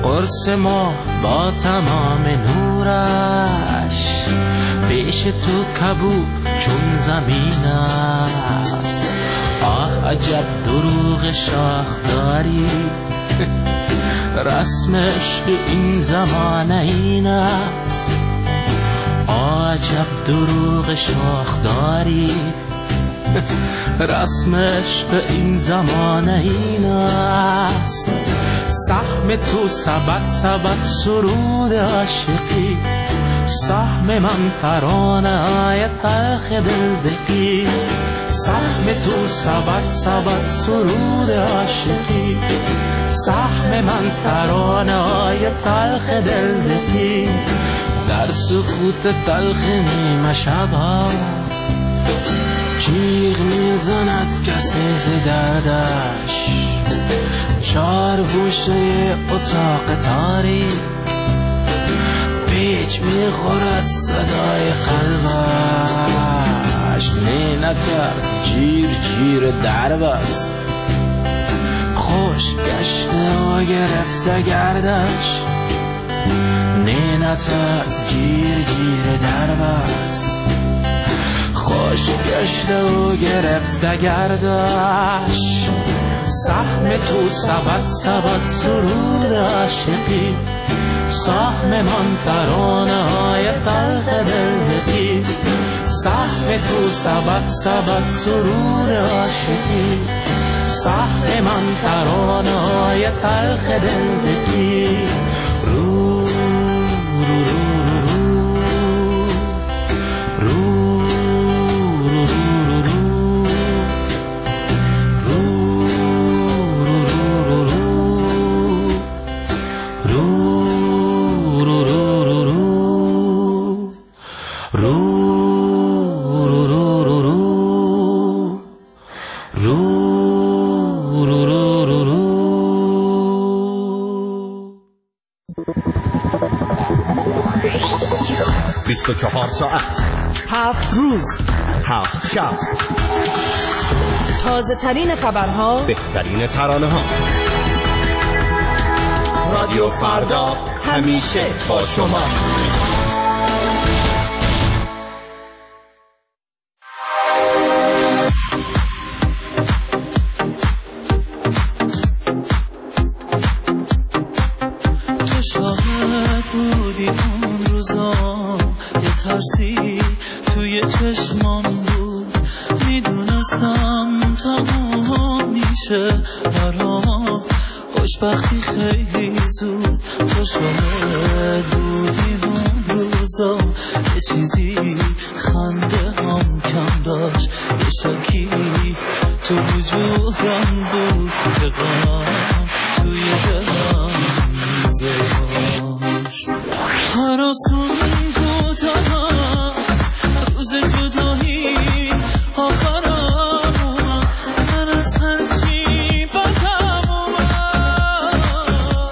قرص ما با تمام نورش پیش تو کبود چون زمین است. آه عجب دروغ شاخداری، رسم عشق این زمانه این است. آه عجب دروغ شاخداری، رسم عشق این زمانه این است. سهم تو سبد سرود عاشقی، سهم من ترانه های تلخ دلدگی. سهم تو سبد سرود عاشقی، سهم من ترانه های تلخ دلدگی. در سکوت تلخ نیمه شبا جیغ میزند کسی ز دردش. چار گوشه اتاق تاریک پیچ میخورد صدای قلبش. نه نترس جیر درب است، خوش گشته و گرفته گردش. نه نترس جیر درب است، خوش گشته و گرفته گردش. سهم تو سبد سرود عاشقی، سهم من ترانه های تلخ دلدگی. سهم تو سبد سرود عاشقی، سهم من ترانه های تلخ دلدگی. رو رو رو رو بیست و 24 ساعت 7 روز 7 شب، تازه ترین خبرها، بهترین ترانه ها. رادیو فردا همیشه با شماست. تو شاهد بودی اون روزا، یه ترسی توی چشمام بود. میدونستم تمام میشه برام خوشبختی خیلی زود. تو شاهد بودی اون روزا، یه چیزی خنده هم کم داشت. یه شکی تو وجودم بود که غم توی دلم میذاشت. هر آسونی دوتا هست، روز جدایی آخرم اومد. من از هرچی بدم اومد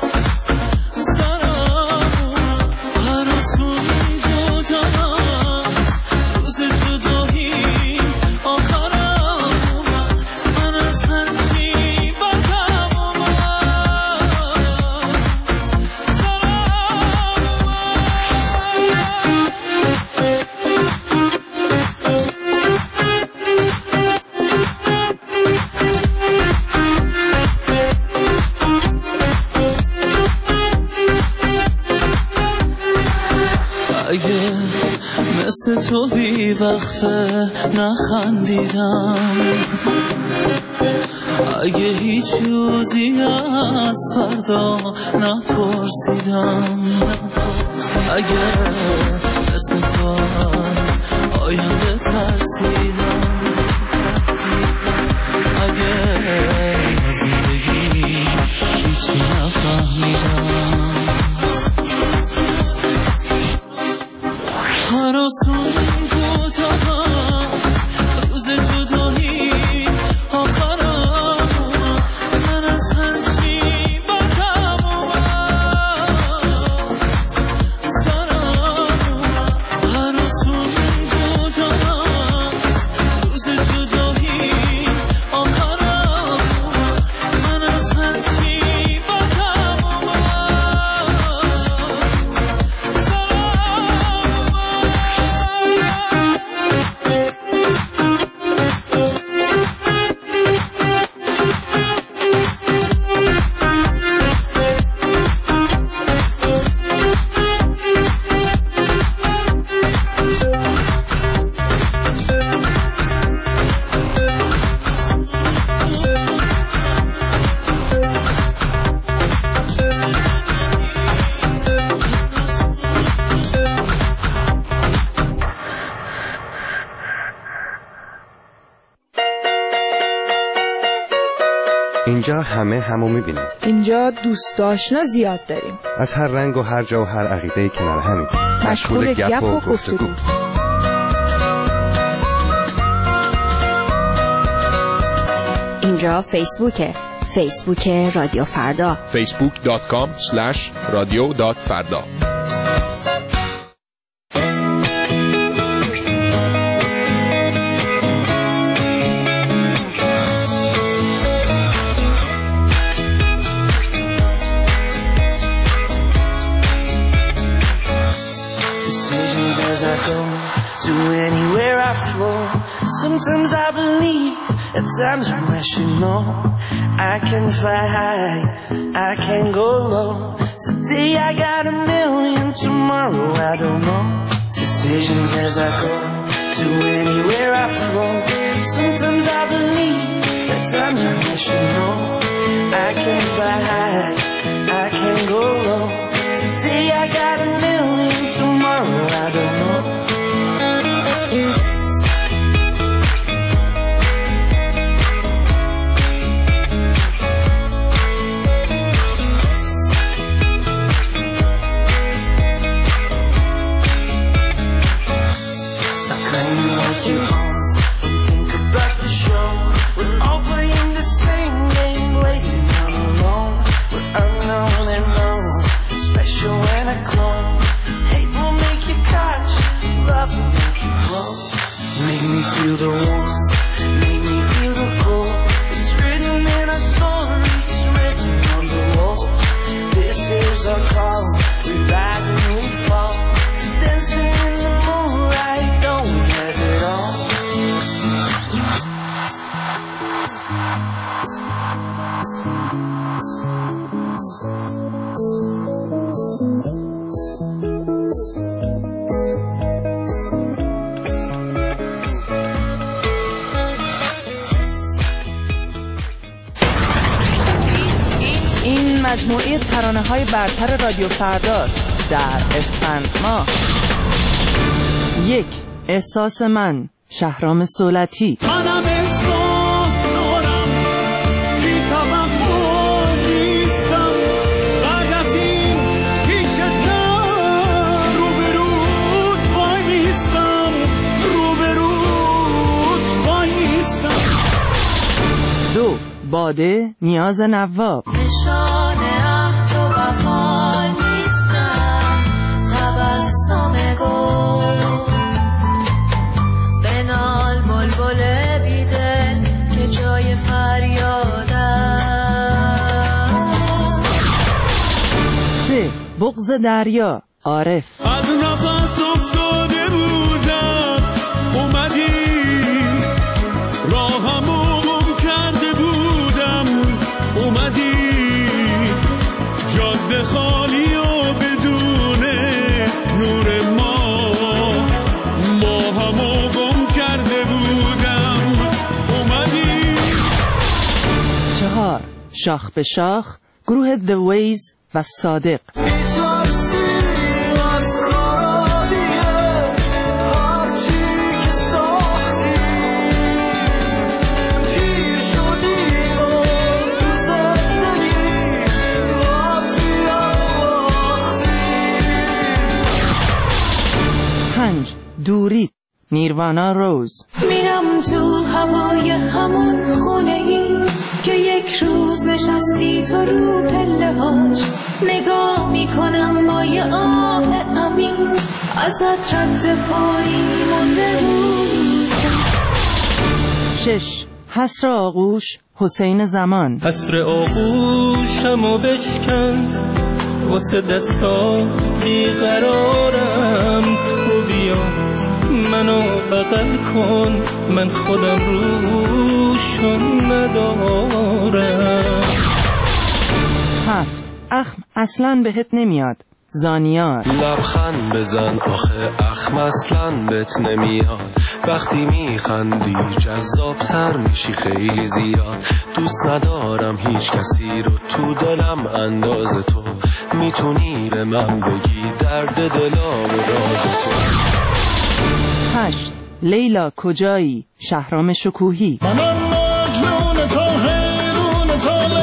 سرم اومد. هر آسونی دوتا هست، روز جدایی آخرم اومد. من از هرچی بدم اومد اگه مثل تو بی وقفه نخندیدم، اگه هیچ روزی از فردا نپرسیدم، اگه مثل تو از آینده ترسیدم، اگه از زندگی هیچی نفهمیدم. هر آسونی دوتا هست، روز جدایی آخرم اومد. من از هرچی بدم اومد سرم اومد. هر آسونی دوتا هست، اینجا همه همو میبینیم. اینجا دوست آشنا زیاد داریم. از هر رنگ و هر جا و هر عقیده کنار همین. مشغول گپ و گفتگو. اینجا فیسبوک رادیو فردا. facebook.com/radio.farda. To anywhere I flow. Sometimes I believe, at times I'm rational. I can fly high, I can go low. Today I got a million, tomorrow I don't know. Decisions as I go, to anywhere I flow. Sometimes I believe, at times I'm rational. I can fly high, I can go low. Today I got a million, tomorrow I don't know. Feel the warmth, make me feel the cold. It's written in our stories, written on the walls. This is our call, we rise and we fall. Dancing in the moonlight, don't we have it all? مجموعه ترانه‌های برتر رادیو فرداست در اسفند ماه. 1. احساس من، شهرام سولتی. منم احساس دارم، بی توقع نیستم، بعد از این پیشتر روبروت وای نیستم، روبروت وای نیستم. 2. باده، نیاز نواب. بغض دریا، عارف. از نفس افتاده بودم، اومدی راهمو گم کرده بودم، اومدی جاده خالی و بدون نور ماهمو گم کرده بودم، اومدی. 4. شاخ به شاخ، گروه The Ways و صادق. دوری، نیروانا روز. میرم تو هوای همون خونه ای که یک روز نشستی تو رو پله هاش، نگاه میکنم با یه آه عمیق، ازت رد پایی مونده بود. 6. حسر آغوش، حسین زمان. حسر آغوشمو بشکن، واسه دستا بیقرارم، تو بیا منو بغل کن، من خودم روشون ندارم. 7. اخم اصلاً بهت نمیاد، زانیار. لبخند بزن آخه اخم اصلاً بهت نمیاد، وقتی میخندی جذابتر میشی خیلی زیاد، دوست ندارم هیچ کسی رو تو دلم انداز تو، میتونی به من بگی درد دلام و راز تو. 8. لیلا کجایی، شهرام شکوهی. منم مجنون تو، حیرون تو،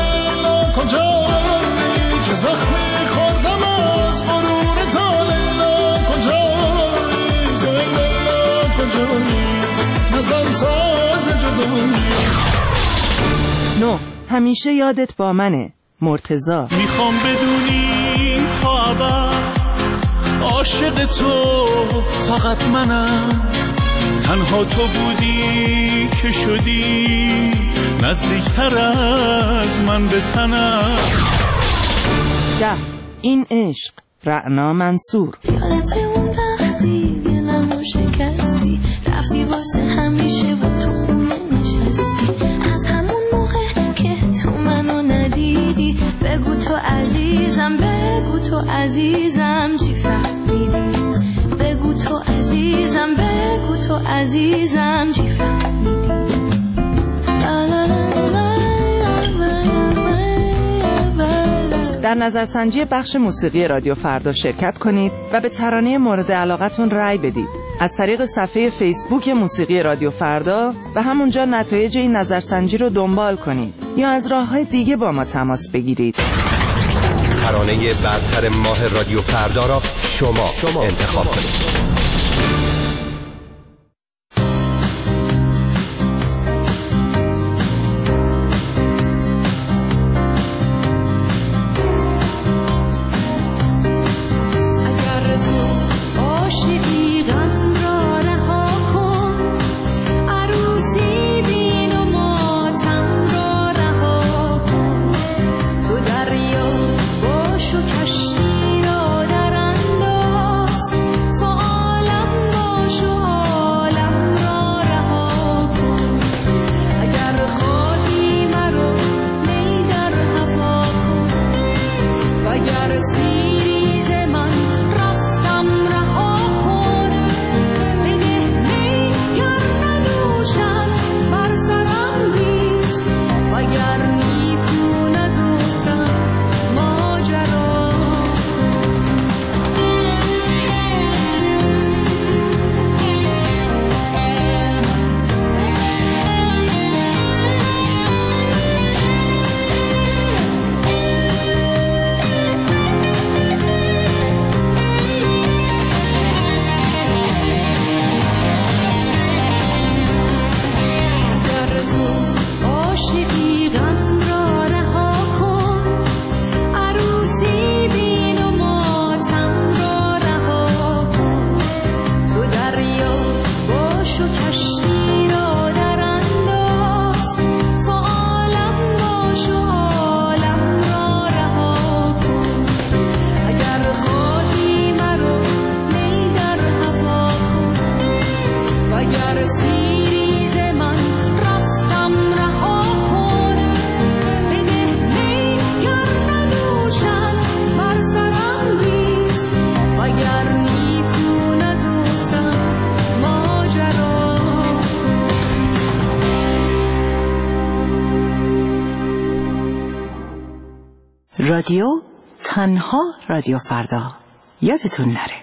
نو همیشه یادت با منه مرتضی. میخوام بدونی تا ابد عاشق تو فقط منم، تنها تو بودی که شدی نزدیکتر از من به تنم. 10 این عشق رعنا منصور. یادت اون وقتی دلمو شکستی، رفتی واسه همیشه و تو خونه نشستی، از همون موقع که تو منو ندیدی، بگو تو عزیزم، بگو تو عزیزم چی فهمیدی، بگو تو عزیزم، بگو تو عزیزم چی فهمیدی. در نظرسنجی بخش موسیقی رادیو فردا شرکت کنید و به ترانه مورد علاقتون رأی بدید از طریق صفحه فیسبوک موسیقی رادیو فردا و همونجا نتایج این نظرسنجی رو دنبال کنید یا از راه‌های دیگه با ما تماس بگیرید. ترانه برتر ماه رادیو فردا را شما انتخاب کنید. رادیو تنها رادیو فردا، یادتون نره.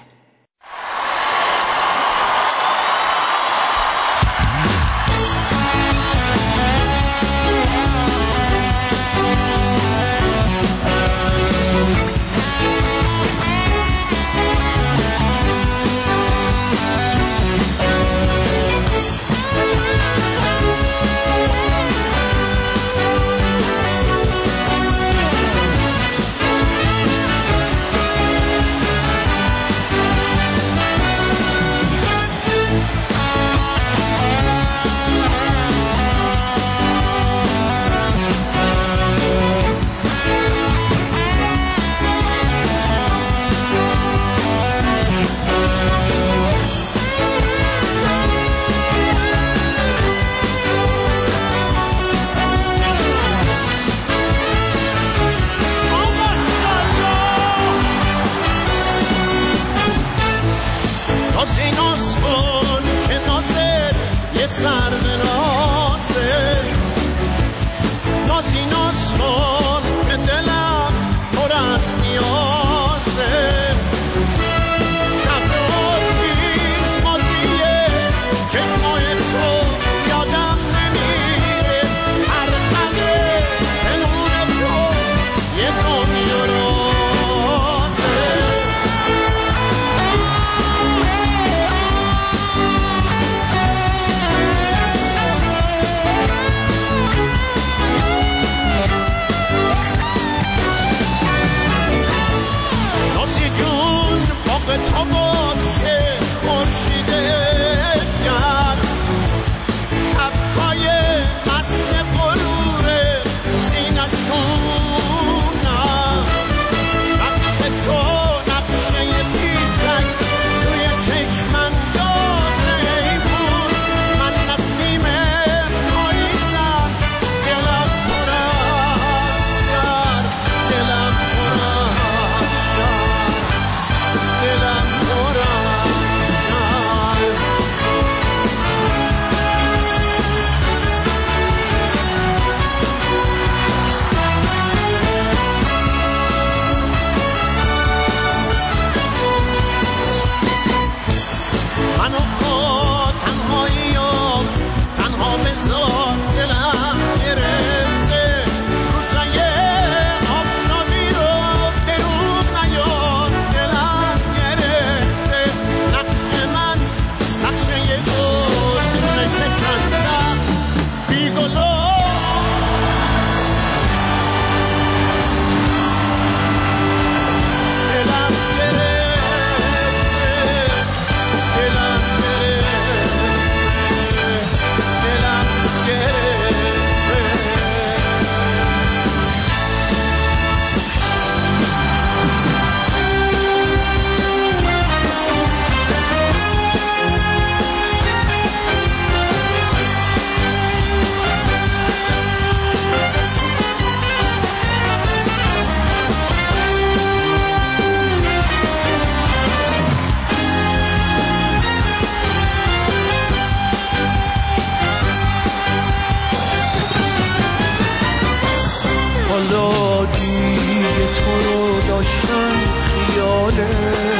داشتن خیاله،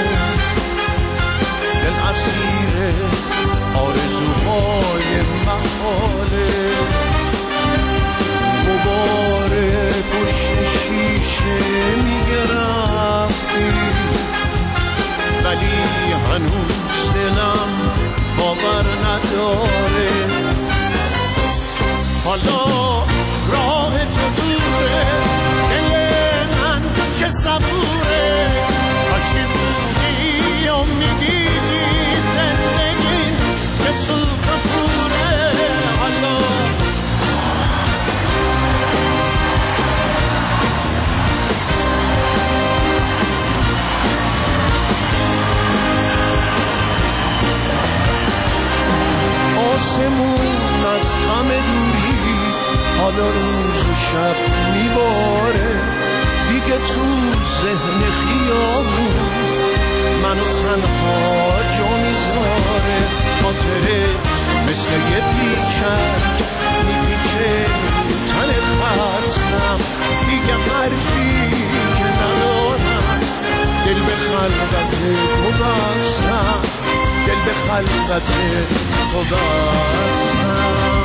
دل اسیر آرزوهای محاله، غبار پشت شیشه میگه رفتی، ولی هنوز دلم باور نداره. حالا راه تو دوره، دل من چه صبوره، کاشی بودی امیدی زندگی که سوخت پوره. حالا آسمون از غم دوری حالا روز و شب میباره، دیگه تو ذهن خیابون منو تنها جا میذاره. خاطره مثل یه پیچک میپیچه تن خستم، دیگه حرفی که ندارم، دل به خلوت تو بستم، دل به خلوت تو بستم.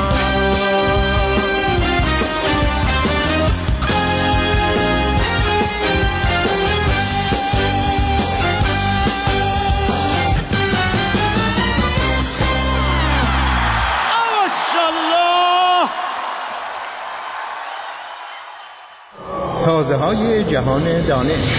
تازه های جهان دانش.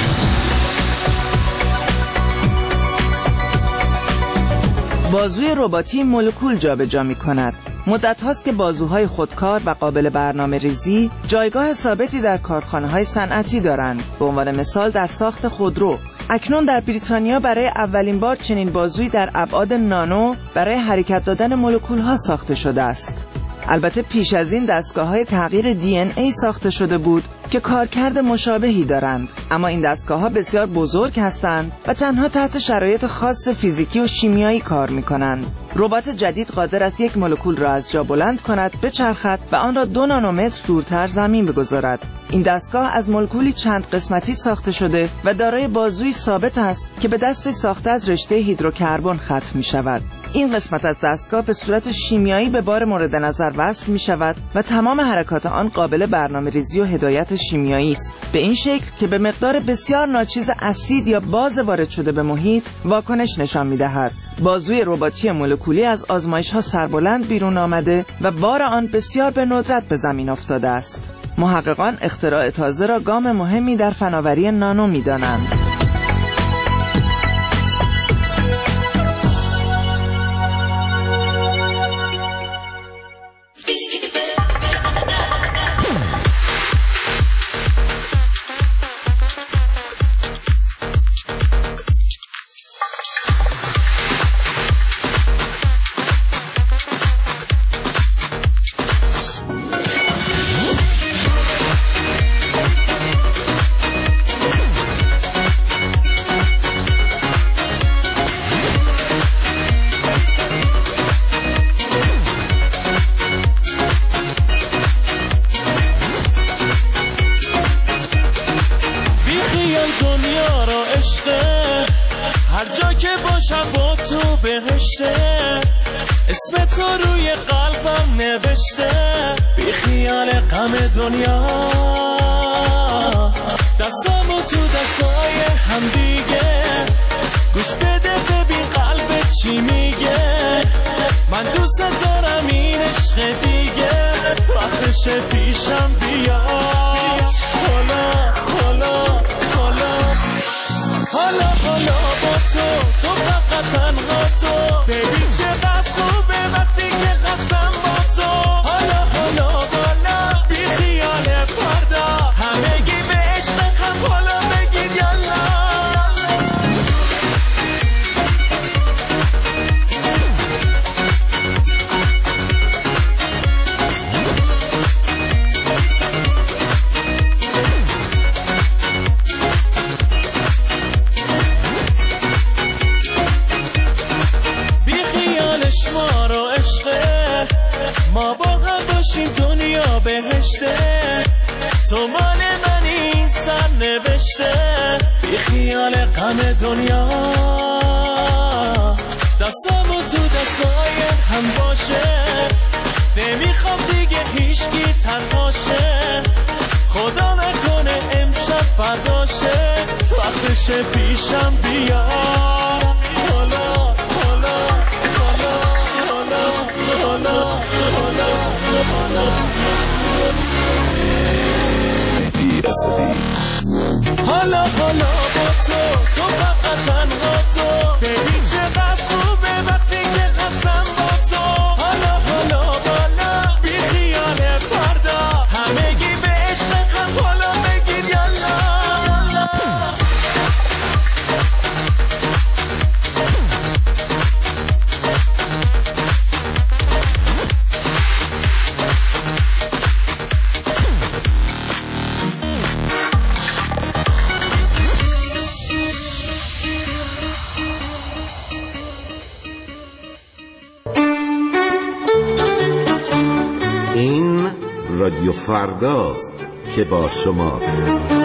بازوی رباتی مولکول جابجا می‌کند. مدت هاست که بازوهای خودکار و قابل برنامه ریزی جایگاه ثابتی در کارخانه‌های صنعتی دارند. به عنوان مثال در ساخت خودرو، اکنون در بریتانیا برای اولین بار چنین بازویی در ابعاد نانو برای حرکت دادن مولکول‌ها ساخته شده است. البته پیش از این دستگاه‌های تغییر DNA ساخته شده بود که کارکرد مشابهی دارند، اما این دستگاه‌ها بسیار بزرگ هستند و تنها تحت شرایط خاص فیزیکی و شیمیایی کار می‌کنند. ربات جدید قادر است یک مولکول را از جا بلند کند، بچرخد و آن را 2 نانومتر دورتر زمین بگذارد. این دستگاه از مولکولی چند قسمتی ساخته شده و دارای بازوی ثابت است که به دست ساخته از رشته هیدروکربن ختم می‌شود. این قسمت از دستگاه به صورت شیمیایی به بار مورد نظر وصل می شود و تمام حرکات آن قابل برنامه‌ریزی و هدایت شیمیایی است، به این شکل که به مقدار بسیار ناچیز اسید یا باز وارد شده به محیط واکنش نشان می دهد. بازوی رباتی مولکولی از آزمایش‌ها سربلند بیرون آمده و بار آن بسیار به ندرت به زمین افتاده است. محققان اختراع تازه را گام مهمی در فناوری نانو می دانند. هر جا که باشم با تو بهشته، اسم تو روی قلبم نوشته. بی خیال غم دنیا، دستامو تو دستای هم دیگه. گوش بده ببین قلبت چی میگه. من دوست دارم این عشق دیگه، وقتش پیشم بیا. حالا حالا حالا حالا حالا با تو فقط تنها تو. ببین چقدر خوبه وقتی که قسم با تو. حالا حالا حالا بی خیال فردا، همگی به عشق هم حالا بگید یالا. ما با هم باشیم دنیا بهشته، تو مال منی سر نوشته. بی خیال غم دنیا، دستمو تو دستای هم باشه، نمیخوام دیگه هیچکی تنهاشه، خدا نکنه امشب فرداشه، وقتشه پیشم بیا. حالا حالا حالا حالا حالا حالا حالا حالا با تو فقط تنها تو، ببین چقدر خوبه وقتی که هستم با تو. حالا حالا بالا بی خیال فردا، همگی به عشق هم حالا بگید یالا. رادیو فرداست که با شماست.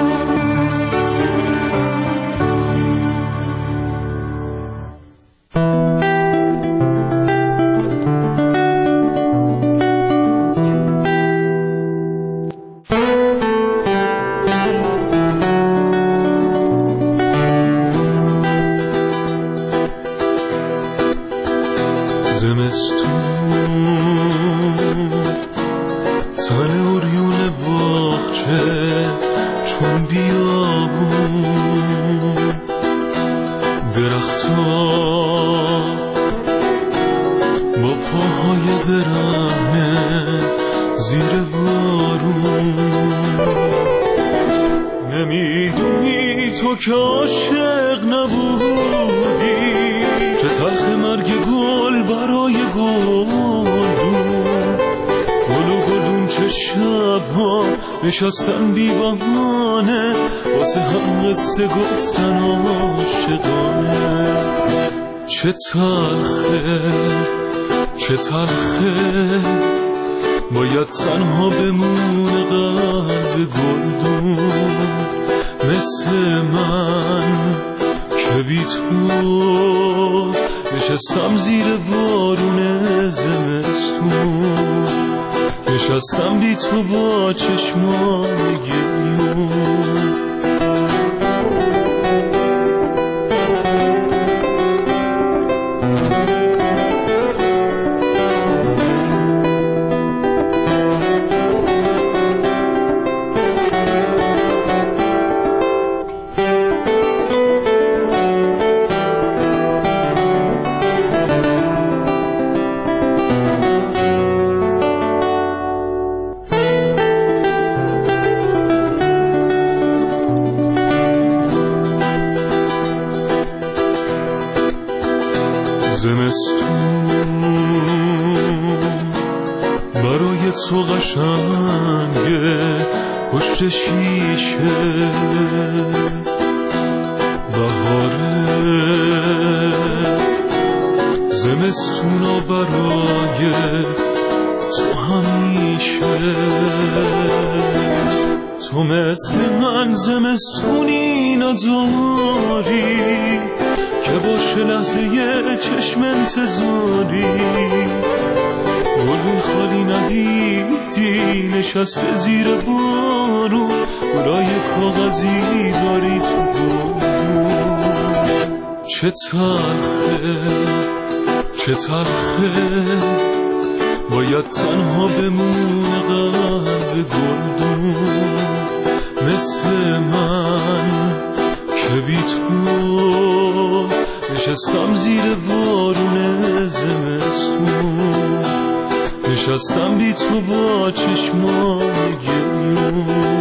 نشستن بی بهانه واسه هم قصه گفتن عاشقانه. چه تلخه چه تلخه باید تنها بمونه قلب گلدون مثل من که بی تو نشستم زیر بارون زمستون، نشستم بی تو با چشمان گریون. برای تو قشنگه پشت شیشه، بهاره زمستونا برای تو همیشه. تو مثل من زمستونی نداری که باشه لحظه یه چشم انتظاری، گلون خالی ندیدی نشسته زیر بارون، گلای کاغذی داری تو بارون. چه تلخه چه تلخه باید تنها بمونه قلب گلدون مثل من که بی تو نشستم زیر بارون زمستون، نشستم بی تو با چشمان گریون.